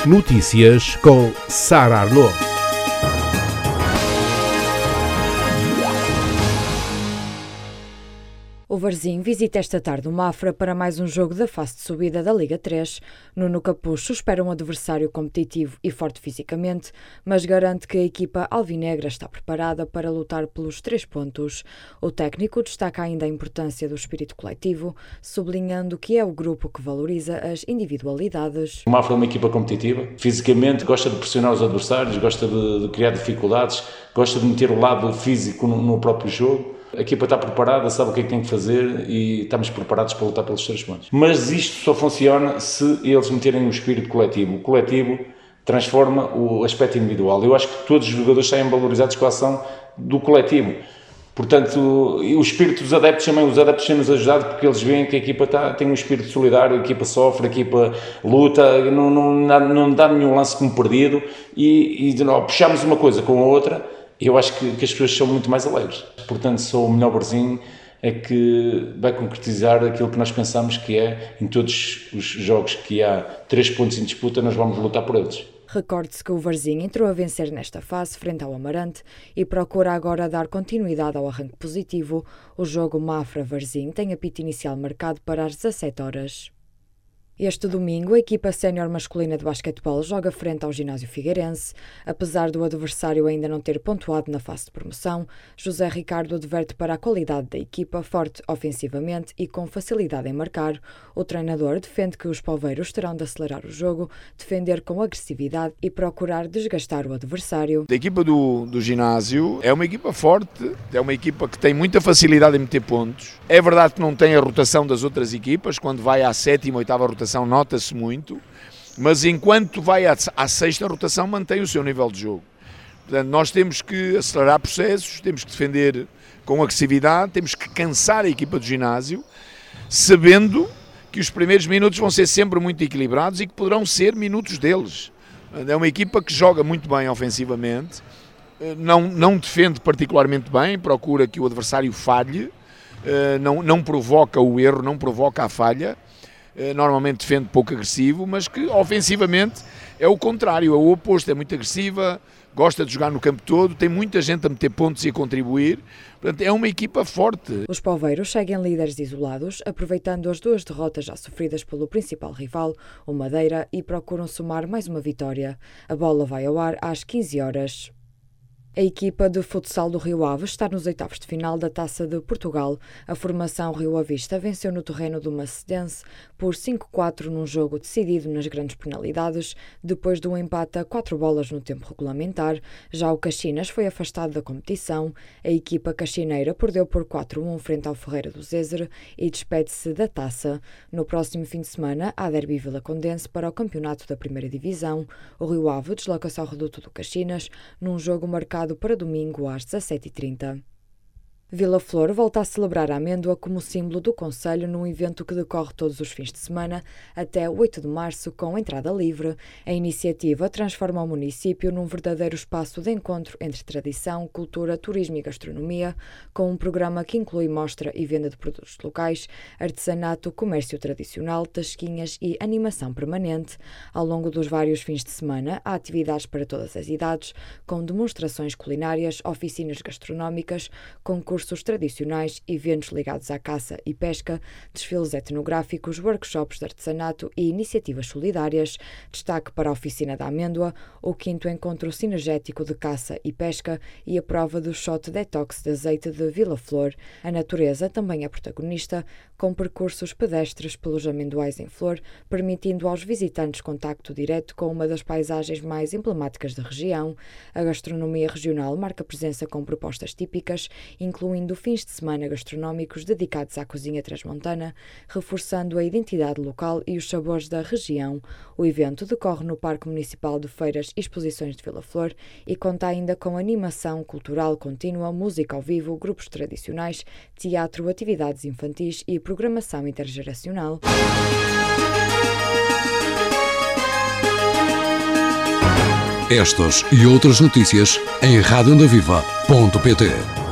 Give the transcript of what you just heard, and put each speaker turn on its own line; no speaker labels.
Notícias com Sara Arnaud.
O Varzim visita esta tarde o Mafra para mais um jogo da fase de subida da Liga 3. Nuno Capucho espera um adversário competitivo e forte fisicamente, mas garante que a equipa alvinegra está preparada para lutar pelos 3 pontos. O técnico destaca ainda a importância do espírito coletivo, sublinhando que é o grupo que valoriza as individualidades.
O Mafra é uma equipa competitiva, fisicamente gosta de pressionar os adversários, gosta de criar dificuldades, gosta de meter o lado físico no próprio jogo. A equipa está preparada, sabe o que é que tem que fazer e estamos preparados para lutar pelos 3 pontos. Mas isto só funciona se eles meterem o espírito coletivo. O coletivo transforma o aspecto individual. Eu acho que todos os jogadores saem valorizados com a ação do coletivo. Portanto, o espírito dos adeptos têm-nos ajudado porque eles veem que a equipa tem um espírito solidário, a equipa sofre, a equipa luta, não dá nenhum lance como perdido e puxamos uma coisa com a outra. Eu acho que as pessoas são muito mais alegres. Portanto, só o melhor Varzim é que vai concretizar aquilo que nós pensamos que é, em todos os jogos que há 3 pontos em disputa, nós vamos lutar por eles.
Recorde-se que o Varzim entrou a vencer nesta fase frente ao Amarante e procura agora dar continuidade ao arranque positivo. O jogo Mafra-Varzim tem apito inicial marcado para as 17 horas. Este domingo, a equipa sénior masculina de basquetebol joga frente ao Ginásio Figueirense. Apesar do adversário ainda não ter pontuado na fase de promoção, José Ricardo adverte para a qualidade da equipa, forte ofensivamente e com facilidade em marcar. O treinador defende que os poveiros terão de acelerar o jogo, defender com agressividade e procurar desgastar o adversário.
A equipa do ginásio é uma equipa forte, é uma equipa que tem muita facilidade em meter pontos. É verdade que não tem a rotação das outras equipas, quando vai à 7ª, 8ª rotação nota-se muito, mas enquanto vai à 6ª rotação mantém o seu nível de jogo. Portanto, nós temos que acelerar processos, temos que defender com agressividade, temos que cansar a equipa do ginásio, sabendo que os primeiros minutos vão ser sempre muito equilibrados e que poderão ser minutos deles. É uma equipa que joga muito bem ofensivamente, não defende particularmente bem, procura que o adversário falhe, não provoca o erro, não provoca a falha. Normalmente defende pouco agressivo, mas que ofensivamente é o contrário, é o oposto, é muito agressiva, gosta de jogar no campo todo, tem muita gente a meter pontos e a contribuir, portanto é uma equipa forte.
Os poveiros seguem líderes isolados, aproveitando as 2 derrotas já sofridas pelo principal rival, o Madeira, e procuram somar mais uma vitória. A bola vai ao ar às 15 horas. A equipa de futsal do Rio Ave está nos 8º de final da Taça de Portugal. A formação Rio Avista venceu no terreno do Macedense por 5-4 num jogo decidido nas grandes penalidades, depois de um empate a 4 bolas no tempo regulamentar. Já o Caxinas foi afastado da competição. A equipa caxineira perdeu por 4-1 frente ao Ferreira do Zézer e despede-se da taça. No próximo fim de semana, há derby vilacondense para o campeonato da primeira divisão. O Rio Ave desloca-se ao reduto do Caxinas num jogo marcado para domingo às 17h30. Vila Flor volta a celebrar a amêndoa como símbolo do concelho num evento que decorre todos os fins de semana até 8 de março com entrada livre. A iniciativa transforma o município num verdadeiro espaço de encontro entre tradição, cultura, turismo e gastronomia, com um programa que inclui mostra e venda de produtos locais, artesanato, comércio tradicional, tasquinhas e animação permanente. Ao longo dos vários fins de semana, há atividades para todas as idades, com demonstrações culinárias, oficinas gastronómicas, concursos tradicionais, eventos ligados à caça e pesca, desfiles etnográficos, workshops de artesanato e iniciativas solidárias. Destaque para a Oficina da Amêndoa, o 5º encontro sinergético de caça e pesca e a prova do shot detox de azeite de Vila Flor. A natureza também é protagonista, com percursos pedestres pelos amendoais em flor, permitindo aos visitantes contacto direto com uma das paisagens mais emblemáticas da região. A gastronomia regional marca presença com propostas típicas, incluindo fins de semana gastronómicos dedicados à cozinha transmontana, reforçando a identidade local e os sabores da região. O evento decorre no Parque Municipal de Feiras e Exposições de Vila Flor e conta ainda com animação cultural contínua, música ao vivo, grupos tradicionais, teatro, atividades infantis e programação intergeracional.
Estas e outras notícias em radioondaviva.pt.